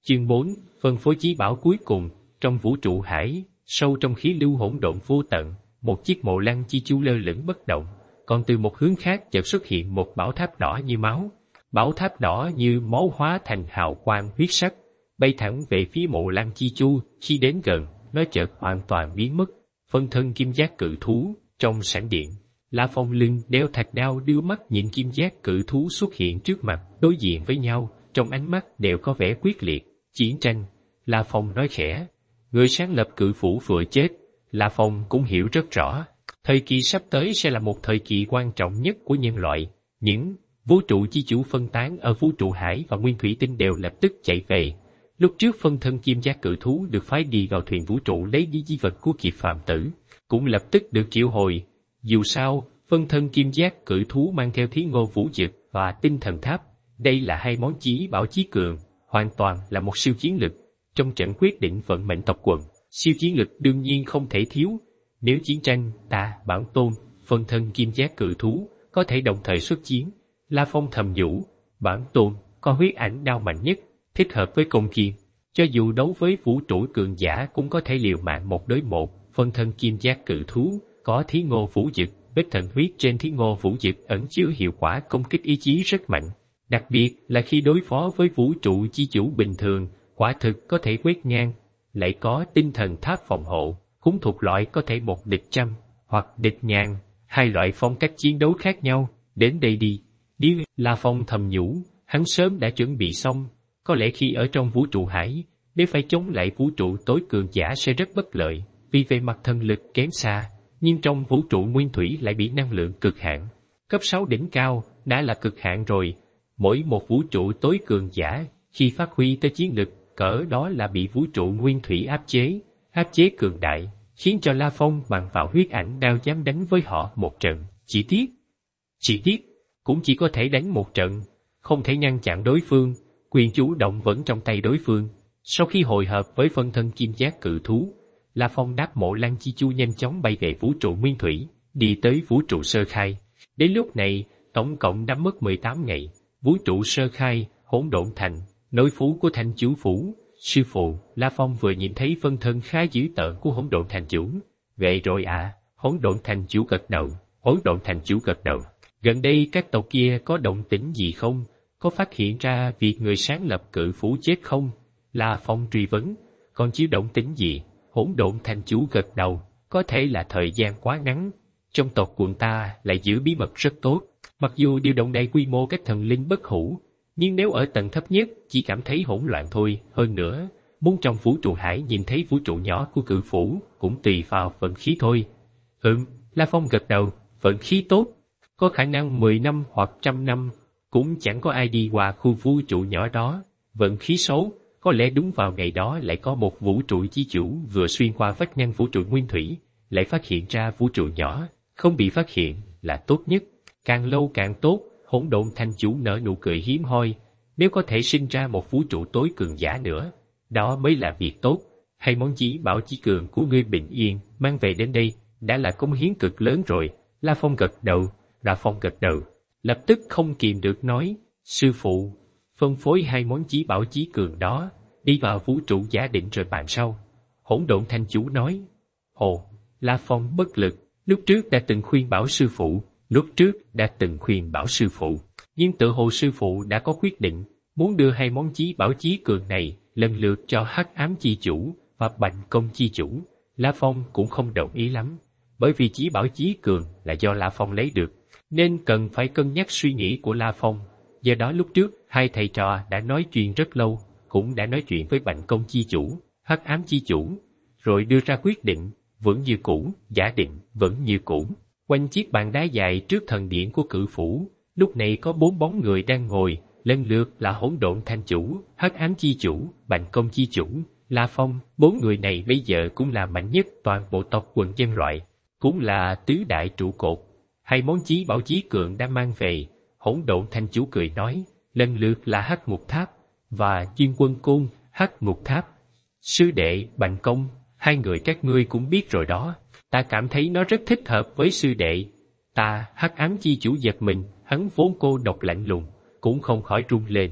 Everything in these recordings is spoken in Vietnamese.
Chương 4, phân phối chí bảo cuối cùng. Trong vũ trụ hải, sâu trong khí lưu hỗn độn vô tận, một chiếc mộ lăng chi chu lơ lửng bất động, còn từ một hướng khác chợt xuất hiện một bảo tháp đỏ như máu. Bảo tháp đỏ như máu hóa thành hào quang huyết sắc, bay thẳng về phía mộ lăng chi chu. Khi đến gần, nó chợt hoàn toàn biến mất. Phân thân kim giác cự thú trong sảnh điện, La Phong lưng đeo thạch đao đưa mắt nhìn kim giác cự thú xuất hiện trước mặt, đối diện với nhau, trong ánh mắt đều có vẻ quyết liệt. Chiến tranh, La Phong nói khẽ. Người sáng lập cự phủ vừa chết, La Phong cũng hiểu rất rõ. Thời kỳ sắp tới sẽ là một thời kỳ quan trọng nhất của nhân loại. Những vũ trụ chi chủ phân tán ở vũ trụ hải và nguyên thủy tinh đều lập tức chạy về. Lúc trước phân thân kim giác cự thú được phái đi vào thuyền vũ trụ lấy đi di vật của Kiệt Phàm Tử, cũng lập tức được triệu hồi. Dù sao, phân thân kim giác cự thú mang theo Thí Ngô Vũ Dực và Tinh Thần Tháp. Đây là hai món chí bảo chí cường, hoàn toàn là một siêu chiến lực. Trong trận quyết định vận mệnh tộc quần, siêu chiến lực đương nhiên không thể thiếu. Nếu chiến tranh, ta, bản tôn, phân thân kim giác cự thú, có thể đồng thời xuất chiến. La Phong thầm nhủ, bản tôn, có huyết ảnh đao mạnh nhất, thích hợp với công kiên. Cho dù đấu với vũ trụ cường giả cũng có thể liều mạng 1 đối 1. Phân thân kim giác cự thú, có Thí Ngô Vũ Dực, vết thần huyết trên Thí Ngô Vũ Dực ẩn chứa hiệu quả công kích ý chí rất mạnh. Đặc biệt là khi đối phó với vũ trụ chi chủ bình thường, quả thực có thể quét ngang. Lại có Tinh Thần Tháp phòng hộ, cũng thuộc loại có thể một địch trăm, hoặc địch ngàn, hai loại phong cách chiến đấu khác nhau. Đến đây đi. Đi, La Phong thầm nhủ, hắn sớm đã chuẩn bị xong. Có lẽ khi ở trong vũ trụ hải, nếu phải chống lại vũ trụ tối cường giả sẽ rất bất lợi, vì về mặt thần lực kém xa, nhưng trong vũ trụ nguyên thủy lại bị năng lượng cực hạn. Cấp 6 đỉnh cao đã là cực hạn rồi. Mỗi một vũ trụ tối cường giả, khi phát huy tới chiến lực cỡ đó là bị vũ trụ nguyên thủy áp chế cường đại, khiến cho La Phong bằng vào huyết ảnh đao dám đánh với họ một trận. Chỉ tiếc, cũng chỉ có thể đánh một trận, không thể ngăn chặn đối phương. Quyền chủ động vẫn trong tay đối phương. Sau khi hội hợp với phân thân kim giác cự thú, La Phong đáp mộ lăng chi chu nhanh chóng bay về vũ trụ nguyên thủy, đi tới vũ trụ sơ khai. Đến lúc này, tổng cộng đã mất 18 ngày. Vũ trụ sơ khai, hỗn độn thành, nối phú của thành chủ phủ. Sư phụ, La Phong vừa nhìn thấy phân thân khá dữ tợn của hỗn độn thành chủ. Vậy rồi à? Hỗn độn thành chủ gật đầu. Gần đây các tộc kia có động tĩnh gì không? Có phát hiện ra việc người sáng lập cự phủ chết không? La Phong truy vấn. Còn chiếu động tĩnh gì? Hỗn độn thành chủ gật đầu. Có thể là thời gian quá ngắn. Trong tộc quần ta lại giữ bí mật rất tốt. Mặc dù điều động đại quy mô các thần linh bất hủ, nhưng nếu ở tầng thấp nhất chỉ cảm thấy hỗn loạn thôi. Hơn nữa, muốn trong vũ trụ hải nhìn thấy vũ trụ nhỏ của cự phủ cũng tùy vào vận khí thôi. La Phong gật đầu. Vận khí tốt, có khả năng 10 năm hoặc 100 năm, cũng chẳng có ai đi qua khu vũ trụ nhỏ đó. Vận khí xấu, có lẽ đúng vào ngày đó lại có một vũ trụ chi chủ vừa xuyên qua vách ngăn vũ trụ nguyên thủy, lại phát hiện ra vũ trụ nhỏ, không bị phát hiện là tốt nhất. Càng lâu càng tốt. Hỗn độn thành chủ nở nụ cười hiếm hoi. Nếu có thể sinh ra một vũ trụ tối cường giả nữa, đó mới là việc tốt. Hay món chí bảo chí cường của ngươi bình yên mang về đến đây đã là cống hiến cực lớn rồi. La Phong gật đầu, lập tức không kìm được nói, sư phụ, phân phối hai món chí bảo chí cường đó, đi vào vũ trụ giả định rồi bàn sau. Hỗn độn thành chủ nói. Ồ, La Phong bất lực, lúc trước đã từng khuyên bảo sư phụ, nhưng tự hồ sư phụ đã có quyết định, muốn đưa hai món chí bảo chí cường này lần lượt cho Hắc Ám chi chủ và Bành Công chi chủ. La Phong cũng không đồng ý lắm, bởi vì chí bảo chí cường là do La Phong lấy được, nên cần phải cân nhắc suy nghĩ của La Phong. Do đó lúc trước, hai thầy trò đã nói chuyện rất lâu, cũng đã nói chuyện với Bành Công chi chủ, Hắc Ám chi chủ, rồi đưa ra quyết định, vẫn như cũ, giả định, vẫn như cũ. Quanh chiếc bàn đá dài trước thần điện của cự phủ, lúc này có 4 bóng người đang ngồi, lần lượt là Hỗn độn thành chủ, Hắc Ám chi chủ, Bành Công chi chủ, La Phong. 4 người này bây giờ cũng là mạnh nhất toàn bộ tộc quần nhân loại, cũng là tứ đại trụ cột. Hai món chí bảo chí cường đã mang về. Hỗn độn thành chủ cười nói, lần lượt là Hắc Ngục Tháp và Chuyên Quân Côn. Hắc Ngục Tháp, sư đệ Bành Công, hai người các ngươi cũng biết rồi đó. Ta cảm thấy nó rất thích hợp với sư đệ. Ta, Hắc Ám chi chủ giật mình, hắn vốn cô độc lạnh lùng, cũng không khỏi run lên.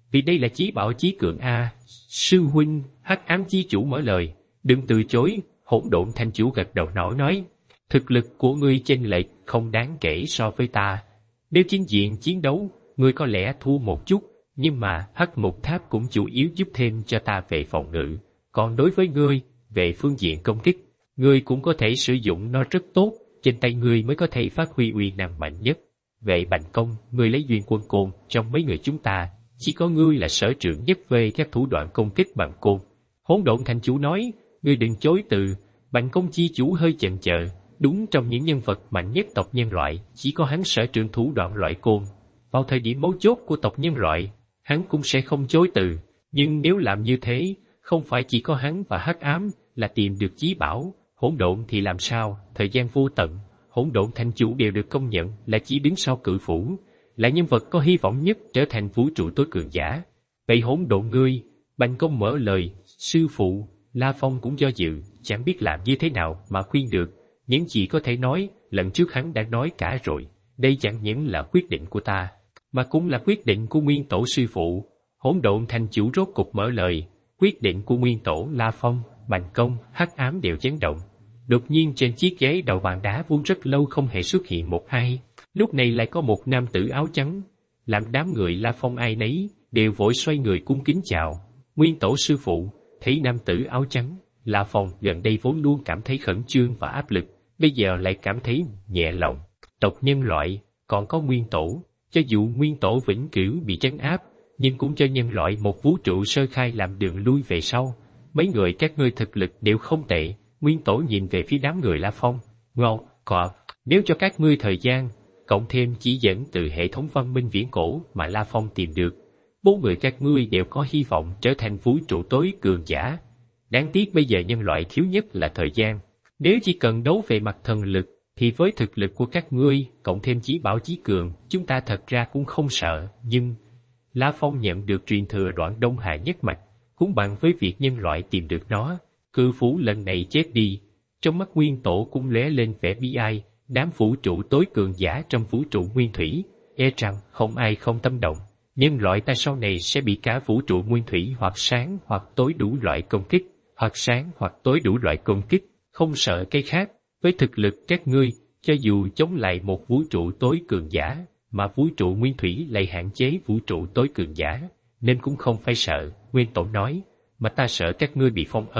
Vì đây là chí bảo chí cường a. Sư huynh, Hắc ám chi chủ mở lời, đừng từ chối. Hỗn độn thanh chủ gật đầu nói, thực lực của ngươi chênh lệch không đáng kể so với ta. Nếu chính diện chiến đấu, ngươi có lẽ thua một chút, nhưng mà Hắc Mục Tháp cũng chủ yếu giúp thêm cho ta về phòng ngự. Còn đối với ngươi, về phương diện công kích, ngươi cũng có thể sử dụng nó rất tốt, trên tay ngươi mới có thể phát huy uy năng mạnh nhất. Về bành công, ngươi lấy duyên quân côn, trong mấy người chúng ta, chỉ có ngươi là sở trường nhất về các thủ đoạn công kích bằng côn. Hỗn độn thành chủ nói, ngươi đừng chối từ. Bành công chi chủ hơi chần chờ, đúng trong những nhân vật mạnh nhất tộc nhân loại, chỉ có hắn sở trường thủ đoạn loại côn. Vào thời điểm mấu chốt của tộc nhân loại, hắn cũng sẽ không chối từ, nhưng nếu làm như thế, không phải chỉ có hắn và Hắc ám là tìm được chí bảo, hỗn độn thì làm sao? Thời gian vô tận, hỗn độn thành chủ đều được công nhận là chỉ đứng sau cự phủ, là nhân vật có hy vọng nhất trở thành vũ trụ tối cường giả. Vậy hỗn độn ngươi, Bành công mở lời, sư phụ, La Phong cũng do dự, chẳng biết làm như thế nào mà khuyên được, những gì có thể nói, lần trước hắn đã nói cả rồi, đây chẳng những là quyết định của ta, mà cũng là quyết định của nguyên tổ sư phụ. Hỗn độn thành chủ rốt cục mở lời, quyết định của nguyên tổ La Phong, Bành công, Hắc ám đều chấn động. Đột nhiên trên chiếc ghế đầu bàn đá vốn rất lâu không hề xuất hiện một ai, lúc này lại có một nam tử áo trắng, làm đám người La Phong ai nấy đều vội xoay người cung kính chào. Nguyên tổ sư phụ, thấy nam tử áo trắng, La Phong gần đây vốn luôn cảm thấy khẩn trương và áp lực, bây giờ lại cảm thấy nhẹ lòng. Tộc nhân loại, còn có nguyên tổ, cho dù nguyên tổ vĩnh cửu bị trấn áp, nhưng cũng cho nhân loại một vũ trụ sơ khai làm đường lui về sau. Mấy người các ngươi thực lực đều không tệ. Nguyên tổ nhìn về phía đám người La Phong, ngon, nếu cho các ngươi thời gian, cộng thêm chỉ dẫn từ hệ thống văn minh viễn cổ mà La Phong tìm được, 4 người các ngươi đều có hy vọng trở thành vũ trụ tối cường giả. Đáng tiếc bây giờ nhân loại thiếu nhất là thời gian. Nếu chỉ cần đấu về mặt thần lực, thì với thực lực của các ngươi, cộng thêm chí bảo chí cường, chúng ta thật ra cũng không sợ, nhưng La Phong nhận được truyền thừa đoạn Đông Hà nhất mạch, cũng bằng với việc nhân loại tìm được nó. Cự phủ lần này chết đi, trong mắt nguyên tổ cũng lóe lên vẻ bi ai, đám vũ trụ tối cường giả trong vũ trụ nguyên thủy, e rằng không ai không tâm động. Nhân loại ta sau này sẽ bị cả vũ trụ nguyên thủy hoặc sáng hoặc tối đủ loại công kích, hoặc sáng hoặc tối đủ loại công kích, không sợ cái khác. Với thực lực các ngươi, cho dù chống lại một vũ trụ tối cường giả, mà vũ trụ nguyên thủy lại hạn chế vũ trụ tối cường giả, nên cũng không phải sợ. Nguyên tổ nói, mà ta sợ các ngươi bị phong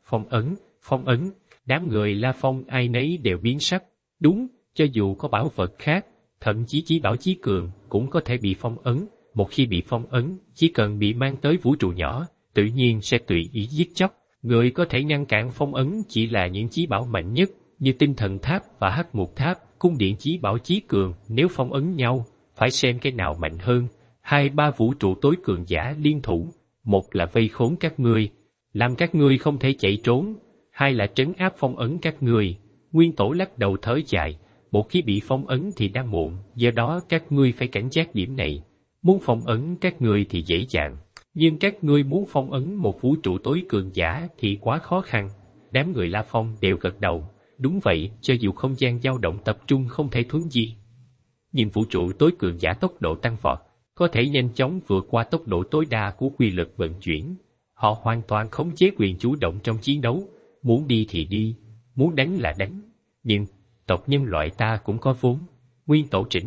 ấn. Đám người La Phong ai nấy đều biến sắc. Đúng, cho dù có bảo vật khác, thậm chí chí bảo chí cường cũng có thể bị phong ấn. Một khi bị phong ấn, chỉ cần bị mang tới vũ trụ nhỏ, tự nhiên sẽ tùy ý giết chóc. Người có thể ngăn cản phong ấn chỉ là những chí bảo mạnh nhất, như tinh thần tháp và hắc mục tháp. Cung điện chí bảo chí cường nếu phong ấn nhau, phải xem cái nào mạnh hơn. 2-3 vũ trụ tối cường giả liên thủ, một là vây khốn các ngươi, làm các ngươi không thể chạy trốn, hai là trấn áp phong ấn các ngươi. Nguyên tổ lắc đầu thở dài, một khi bị phong ấn thì đã muộn, do đó các ngươi phải cảnh giác điểm này. Muốn phong ấn các ngươi thì dễ dàng, nhưng các ngươi muốn phong ấn một vũ trụ tối cường giả thì quá khó khăn. Đám người La Phong đều gật đầu, đúng vậy, cho dù không gian dao động tập trung không thể thuấn di, nhưng vũ trụ tối cường giả tốc độ tăng vọt, có thể nhanh chóng vượt qua tốc độ tối đa của quy lực vận chuyển. Họ hoàn toàn khống chế quyền chủ động trong chiến đấu, muốn đi thì đi, muốn đánh là đánh. Nhưng tộc nhân loại ta cũng có vốn. Nguyên tổ trịnh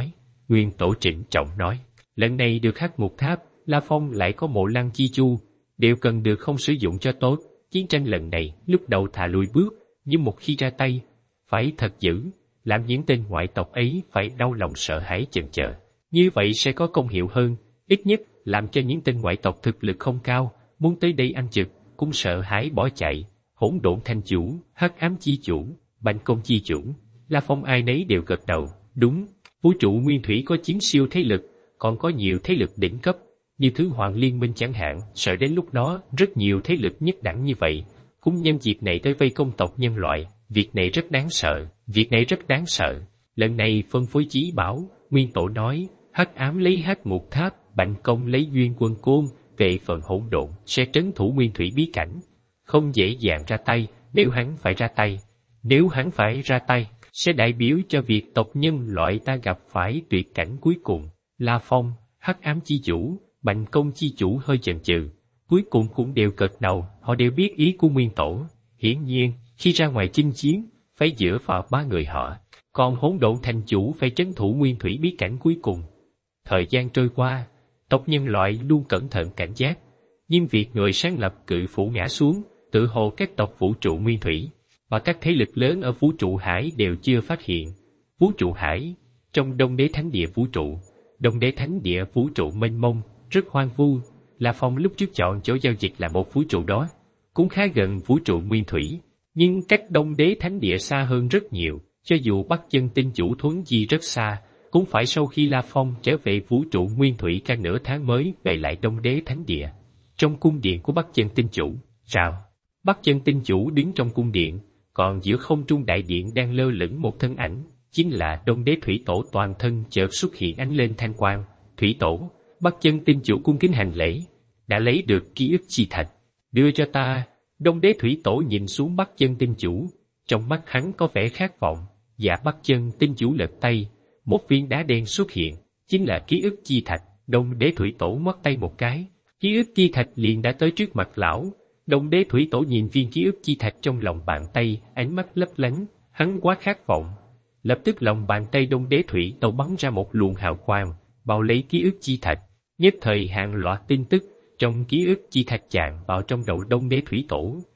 trọng nói, lần này được hắc mục tháp, La Phong lại có mộ lăng chi chu, đều cần được không sử dụng cho tốt. Chiến tranh lần này lúc đầu thà lùi bước, nhưng một khi ra tay, phải thật dữ, làm những tên ngoại tộc ấy phải đau lòng sợ hãi chần chờ. Như vậy sẽ có công hiệu hơn, ít nhất làm cho những tên ngoại tộc thực lực không cao, muốn tới đây ăn trực, cũng sợ hãi bỏ chạy. Hỗn độn thanh chủ, hắc ám chi chủ, bành công chi chủ, La Phong ai nấy đều gật đầu. Đúng, vũ trụ nguyên thủy có chiến siêu thế lực, còn có nhiều thế lực đỉnh cấp, như Thứ Hoàng Liên Minh chẳng hạn. Sợ đến lúc đó rất nhiều thế lực nhất đẳng như vậy cũng nhân dịp này tới vây công tộc nhân loại. Việc này rất đáng sợ. Lần này phân phối chí bảo, nguyên tổ nói, hắc ám lấy hắc mục tháp, bành công lấy duyên quân côn, về phần hỗn độn sẽ trấn thủ nguyên thủy bí cảnh. Không dễ dàng ra tay. Nếu hắn phải ra tay, sẽ đại biểu cho việc tộc nhân loại ta gặp phải tuyệt cảnh cuối cùng. La Phong, hắc ám chi chủ, Bành Công chi chủ hơi chần chừ, cuối cùng cũng đều gật đầu, họ đều biết ý của Nguyên Tổ. Hiển nhiên, khi ra ngoài chinh chiến, phải dựa vào ba người họ, còn Hỗn Độn thành chủ phải trấn thủ nguyên thủy bí cảnh cuối cùng. Thời gian trôi qua, tộc nhân loại luôn cẩn thận cảnh giác, nhưng việc người sáng lập cự phủ ngã xuống, tự hồ các tộc vũ trụ nguyên thủy và các thế lực lớn ở vũ trụ hải đều chưa phát hiện. Vũ trụ hải, trong Đông Đế Thánh Địa vũ trụ, Đông Đế Thánh Địa vũ trụ mênh mông, rất hoang vu, La Phong lúc trước chọn chỗ giao dịch là một vũ trụ đó, cũng khá gần vũ trụ nguyên thủy, nhưng cách Đông Đế Thánh Địa xa hơn rất nhiều, cho dù Bắc Chân Tinh Chủ thuấn di rất xa, cũng phải sau khi La Phong trở về vũ trụ nguyên thủy cả nửa tháng mới về lại Đông Đế Thánh Địa. Trong cung điện của Bắc Chân Tinh Chủ, sao? Bắc Chân Tinh Chủ đứng trong cung điện, còn giữa không trung đại điện đang lơ lửng một thân ảnh, chính là Đông Đế Thủy Tổ toàn thân chợt xuất hiện ánh lên thanh quang. Thủy Tổ, Bắc Chân Tinh Chủ cung kính hành lễ, đã lấy được ký ức chi thạch, đưa cho ta. Đông Đế Thủy Tổ nhìn xuống Bắc Chân Tinh Chủ, trong mắt hắn có vẻ khát vọng. Dạ Bắc Chân Tinh Chủ lật tay, một viên đá đen xuất hiện, chính là ký ức chi thạch. Đông Đế Thủy Tổ ngoắc tay một cái, ký ức chi thạch liền đã tới trước mặt lão. Đông Đế Thủy Tổ nhìn viên ký ức chi thạch trong lòng bàn tay, ánh mắt lấp lánh, hắn quá khát vọng. Lập tức lòng bàn tay Đông Đế Thủy Tổ bắn ra một luồng hào quang, bao lấy ký ức chi thạch. Nhất thời hàng loạt tin tức trong ký ức chi thạch chạm vào trong đầu Đông Đế Thủy Tổ.